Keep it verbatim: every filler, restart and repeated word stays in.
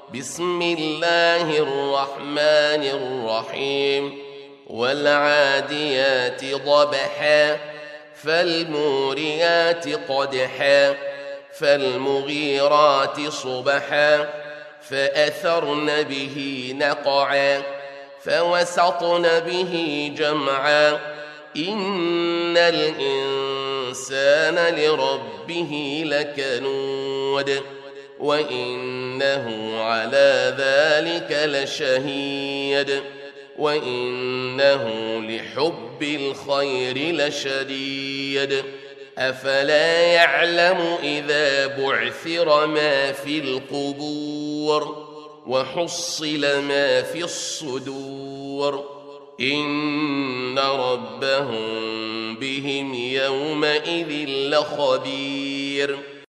بسم الله الرحمن الرحيم والعاديات ضبحا فالموريات قدحا فالمغيرات صبحا فأثرن به نقعا فوسطن به جمعا إن الإنسان لربه لكنود وإنه على ذلك لشهيد وإنه لحب الخير لشديد أفلا يعلم إذا بعثر ما في القبور وحصل ما في الصدور إن ربهم بهم يومئذ لخبير